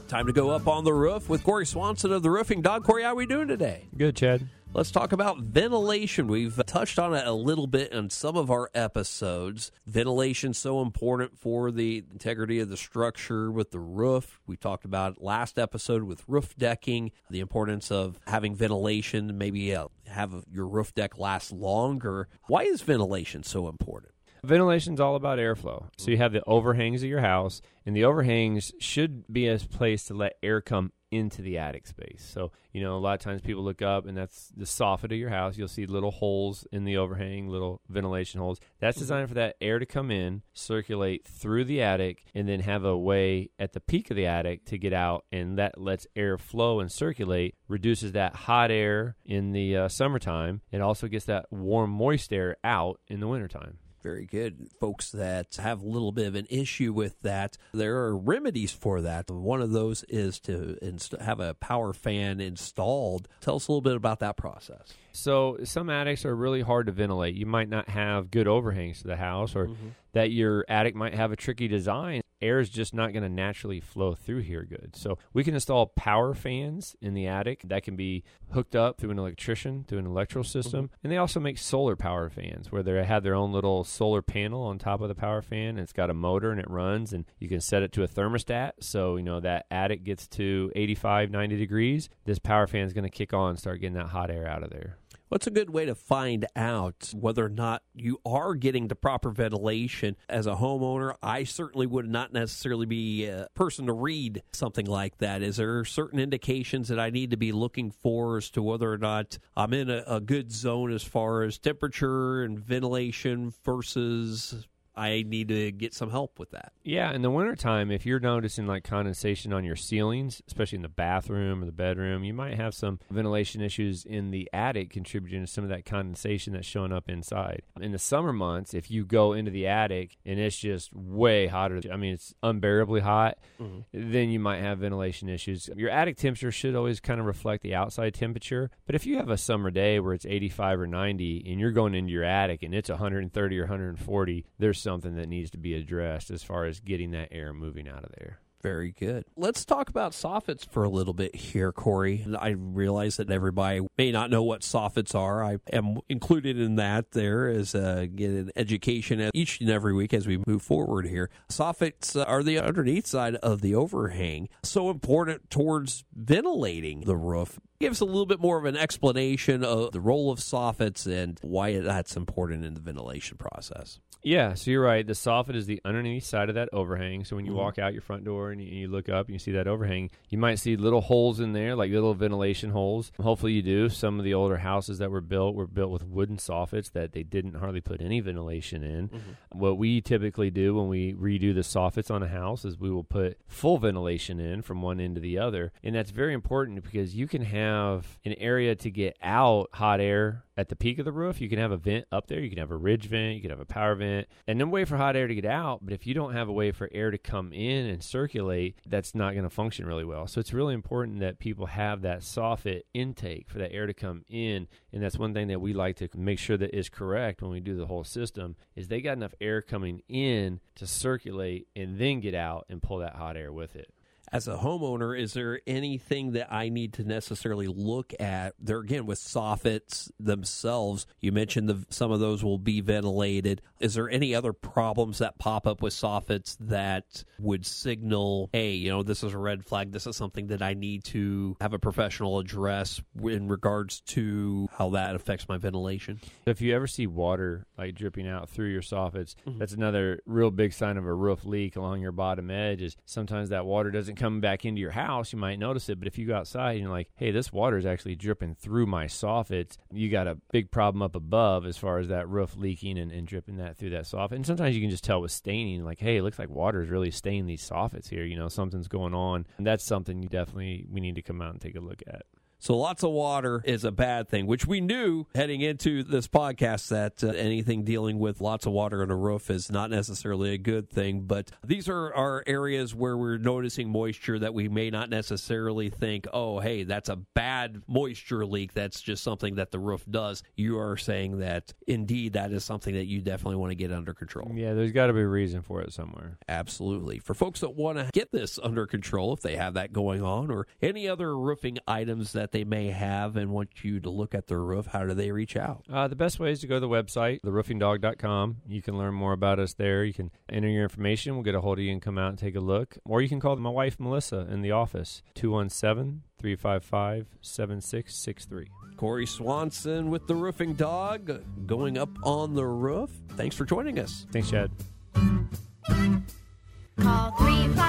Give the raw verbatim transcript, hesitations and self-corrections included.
Time to go up on the roof with Corey Swanson of the Roofing Dog. Corey, how are we doing today? Good, Chad. Let's talk about ventilation. We've touched on it a little bit in some of our episodes. Ventilation so important for the integrity of the structure with the roof. We talked about it last episode with roof decking, the importance of having ventilation, maybe uh, have your roof deck last longer. Why is ventilation so important? Ventilation is all about airflow. So you have the overhangs of your house, and the overhangs should be a place to let air come into the attic space. So, you know, a lot of times people look up, and that's the soffit of your house. You'll see little holes in the overhang, little ventilation holes. That's designed for that air to come in, circulate through the attic, and then have a way at the peak of the attic to get out, and that lets air flow and circulate, reduces that hot air in the uh, summertime. It also gets that warm, moist air out in the wintertime. Very good. Folks that have a little bit of an issue with that, there are remedies for that. One of those is to inst- have a power fan installed. Tell us a little bit about that process. So some attics are really hard to ventilate. You might not have good overhangs to the house, or mm-hmm. that your attic might have a tricky design. Air is just not going to naturally flow through here good. So we can install power fans in the attic that can be hooked up through an electrician, through an electrical system. Mm-hmm. And they also make solar power fans where they have their own little solar panel on top of the power fan. And it's got a motor and it runs, and you can set it to a thermostat. So, you know, that attic gets to eighty-five, ninety degrees. This power fan is going to kick on and start getting that hot air out of there. What's a good way to find out whether or not you are getting the proper ventilation as a homeowner? I certainly would not necessarily be a person to read something like that. Is there certain indications that I need to be looking for as to whether or not I'm in a, a good zone as far as temperature and ventilation versus I need to get some help with that? Yeah, in the wintertime, if you're noticing like condensation on your ceilings, especially in the bathroom or the bedroom, you might have some ventilation issues in the attic contributing to some of that condensation that's showing up inside. In the summer months, if you go into the attic and it's just way hotter, I mean, it's unbearably hot, mm-hmm. then you might have ventilation issues. Your attic temperature should always kind of reflect the outside temperature, but if you have a summer day where it's eighty-five or ninety and you're going into your attic and it's one hundred thirty or one hundred forty, there's something that needs to be addressed as far as getting that air moving out of there. Very good. Let's talk about soffits for a little bit here, Corey. I realize that everybody may not know what soffits are. I am included in that there as uh, get an education each and every week as we move forward here. Soffits are the underneath side of the overhang, so important towards ventilating the roof. Give us a little bit more of an explanation of the role of soffits and why that's important in the ventilation process. Yeah, so you're right. The soffit is the underneath side of that overhang. So when you mm-hmm. walk out your front door and you, you look up and you see that overhang, you might see little holes in there, like little ventilation holes. Hopefully you do. Some of the older houses that were built were built with wooden soffits that they didn't hardly put any ventilation in. Mm-hmm. What we typically do when we redo the soffits on a house is we will put full ventilation in from one end to the other. And that's very important because you can have an area to get out hot air at the peak of the roof. You can have a vent up there. You can have a ridge vent. You can have a power vent. And then way for hot air to get out. But if you don't have a way for air to come in and circulate, that's not going to function really well. So it's really important that people have that soffit intake for that air to come in. And that's one thing that we like to make sure that is correct when we do the whole system is they got enough air coming in to circulate and then get out and pull that hot air with it. As a homeowner, is there anything that I need to necessarily look at? There again, with soffits themselves, you mentioned the, some of those will be ventilated. Is there any other problems that pop up with soffits that would signal, hey, you know, this is a red flag. This is something that I need to have a professional address in regards to how that affects my ventilation? If you ever see water like dripping out through your soffits, mm-hmm. that's another real big sign of a roof leak along your bottom edge. Is sometimes that water doesn't come back into your house, you might notice it, but if you go outside and you're like, hey, this water is actually dripping through my soffits, you got a big problem up above as far as that roof leaking and, and dripping that through that soffit. And sometimes you can just tell with staining, like, hey, it looks like water is really staining these soffits here, you know, something's going on. And that's something you definitely, we need to come out and take a look at. So lots of water is a bad thing, which we knew heading into this podcast that uh, anything dealing with lots of water on a roof is not necessarily a good thing. But these are, are areas where we're noticing moisture that we may not necessarily think, oh, hey, that's a bad moisture leak. That's just something that the roof does. You are saying that, indeed, that is something that you definitely want to get under control. Yeah, there's got to be a reason for it somewhere. Absolutely. For folks that want to get this under control, if they have that going on, or any other roofing items that they may have and want you to look at their roof, how do they reach out? Uh, the best way is to go to the website, the roofing dog dot com. You can learn more about us there. You can enter your information. We'll get a hold of you and come out and take a look. Or you can call my wife, Melissa, in the office, two one seven, three five five, seven six six three. Corey Swanson with the Roofing Dog, going up on the roof. Thanks for joining us. Thanks, Chad. Call three five